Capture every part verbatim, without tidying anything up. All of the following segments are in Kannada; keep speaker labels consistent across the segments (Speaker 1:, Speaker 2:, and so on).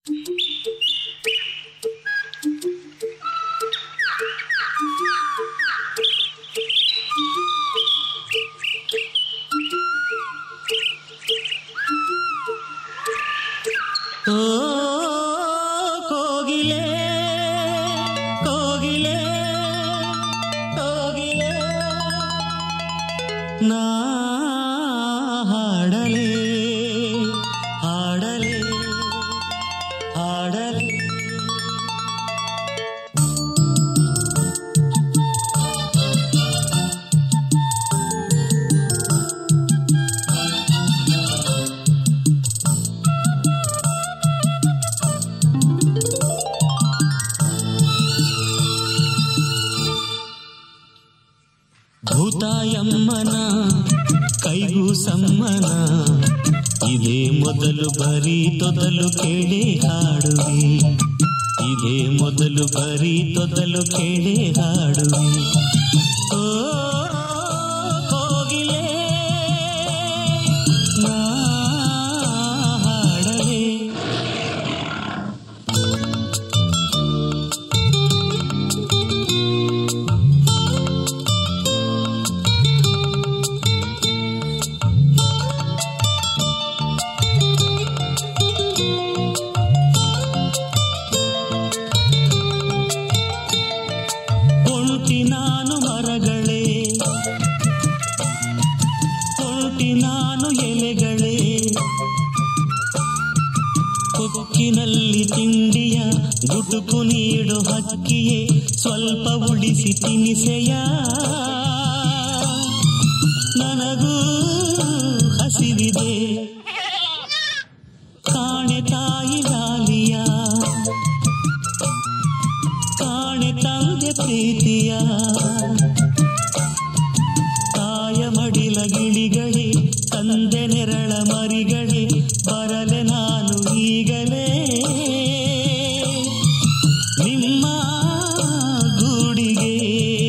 Speaker 1: ಓ ಕೋಗಿಲೆ ಕೋಗಿಲೆ ಕೋಗಿಲೆ ನಾ ಹಾಡಲೆ ಹಾಡಲೆ ಹಾಡಲೆ ಭೂತಾಯಮ್ಮನ ಕೈಗೂ ಸಮ್ಮನ ಇದೇ ಮೊದಲು ಬರೀ ತೊದಲು ಕೇಳಿ ಹಾಡುವೆ, ಇದೇ ಮೊದಲು ಬರೀ ತೊದಲು ಕೇಳಿ ಹಾಡುವೆ. ಓ ಕೋಗಿಲೆ ನಾ ಹಾಡಲೆ ನಾನು ಮರಗಳೇ ಕೋಟಿ ನಾನು ಎಲೆಗಳೇ, ಕೊಕ್ಕಿನಲ್ಲಿ ತಿಂಡಿಯ ಗುಟುಕು ನೀಡು ಹಕ್ಕಿಯೇ, ಸ್ವಲ್ಪ ಉಳಿಸಿ ತಿನಿಸೆಯ ನನಗೂ ಹಸಿವಿದೆ. ಕಾಣೆ ತಾಯಿ ಲಾಲಿಯ ಕಾಣೆ ತಂದೆ ಪ್ರೀತಿಯ, ತಾಯ ಮಡಿಲ ಗಿಳಿಗಳೇ ತಂದೆ ನೆರಳ ಮರಿಗಳೇ, ಬರಲೆ ನಾನು ಈಗಲೇ ನಿಮ್ಮ ಗೂಡಿಗೆ.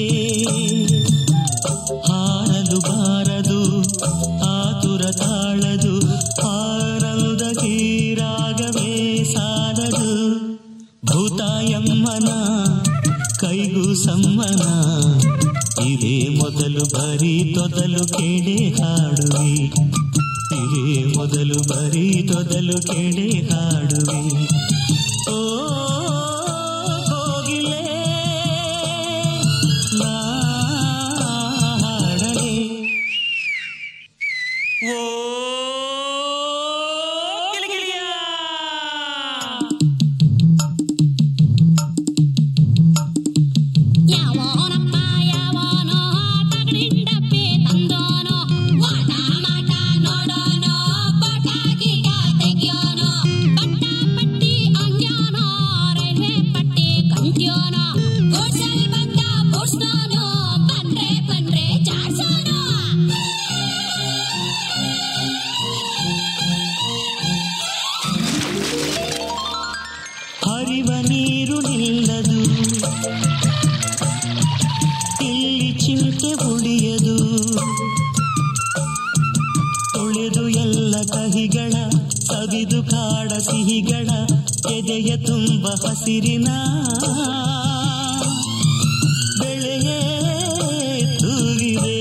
Speaker 1: ಹಾರಲು ಬಾರದು ಆತುರ ತಾಳದು, ಆನಂದ ಕೀರಾಗವೇ ಸಾಲದು. ಭೂತಾಯಮ್ಮನ ಕೈಗೂ ಸಮ್ಮನ ಇದೇ ಮೊದಲು ಬರೀ ತೊದಲು ಕೇಳಿ ಹಾಡುವೆ, ಇದೇ ಮೊದಲು ಬರೀ ತೊದಲು ಕೇಳಿ ಹಾಡುವೆ. ಓ ಕೋಗಿಲೆ ನಾ ಹಾಡಲೆ. ಓ ಹರಿವ ನೀರು ನಿಲ್ಲದು, ಇಲ್ಲಿ ಚಿಂತೆ ಉಳಿಯದು, ತೊಳೆದು ಎಲ್ಲ ಕಹಿಗಳ ಸವಿದು ಕಾಡ ಸಿಹಿಗಳ, ಎದೆಯ ತುಂಬ ಹಸಿರಿನ ಬೆಳೆಯೇ ತೂಗಿದೆ.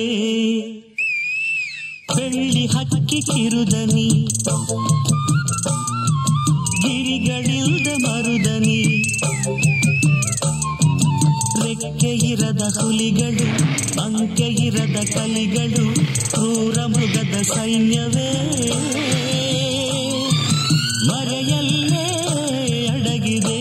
Speaker 1: ಬೆಳ್ಳಿ ಹಕ್ಕಿ ಕಿರುದನಿ, ಗಿರಿಗಳಿಂದ ಮರುದನಿ, ರೆಕ್ಕೆ ಇರದ ಹುಲಿಗಳು ಅಂಕೆ ಇರದ ಕಲಿಗಳು, ಕ್ರೂರ ಮೃಗದ ಸೈನ್ಯವೇ ಮರೆಯಲ್ಲೇ ಅಡಗಿದೆ.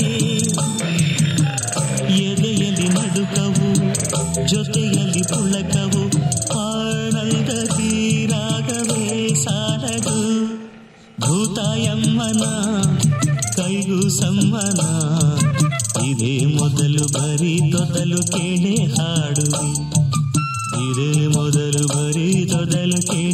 Speaker 1: ಎದೆಯಲ್ಲಿ ನಡುಕವು ಜೊತೆಯಲ್ಲಿ ಪುಳಕವು, ಆನಂದ ತೀರಾಗವೇ ಸಾಲದು. ಭೂತಾಯಮ್ಮನ ಕೈಗೂ ಸಮ್ಮನ ಇದೇ ಮೊದಲು ಬರೀ ತೊದಲು ಕೇಳಿ ಹಾಡುವೆ, ಇದೇ ಮೊದಲು ಬರೀ ತೊದಲು ಕೇಳಿ